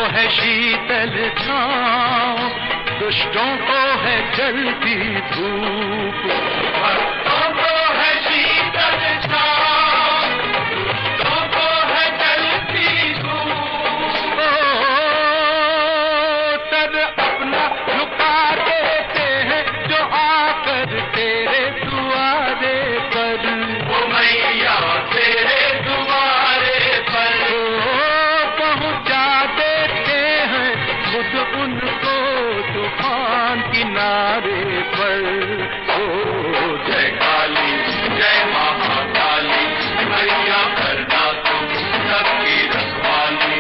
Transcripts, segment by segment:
है शीतल छाँव, दुष्टों को है जलती धूप। भक्तों को है शीतल छाँव, दुष्टों को है जलती धूप। सर अपना झुका देते हैं जो आकर तेरे दुआरे पर। ओ मैया तेरे दुआरे पर पहुंचा देते हैं खुद उनको तूफान किनारे पर। ओ जय काली जय महाकाली, मैया करना तुम सबकी रखवाली।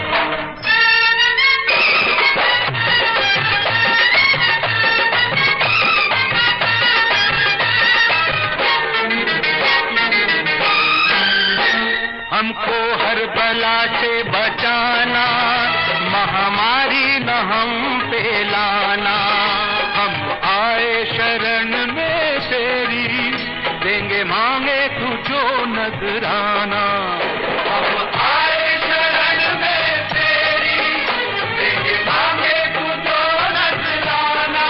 हमको हर बला से बचाना, महामारी न हम पे लाना। हम आए शरण में तेरी, देंगे मांगे तू जो नजराना। हम आए शरण में तेरी, देंगे मांगे तू जो नजराना।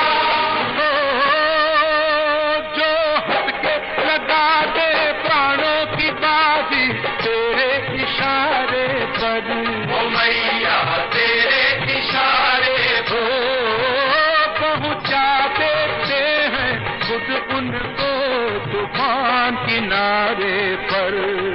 जो हंस के लगा दे प्राणों की बाजी तेरे इशारे पर। ओ मैया तेरे इशारे हो पहुंचा देते हैं खुद उनको तूफान किनारे पर।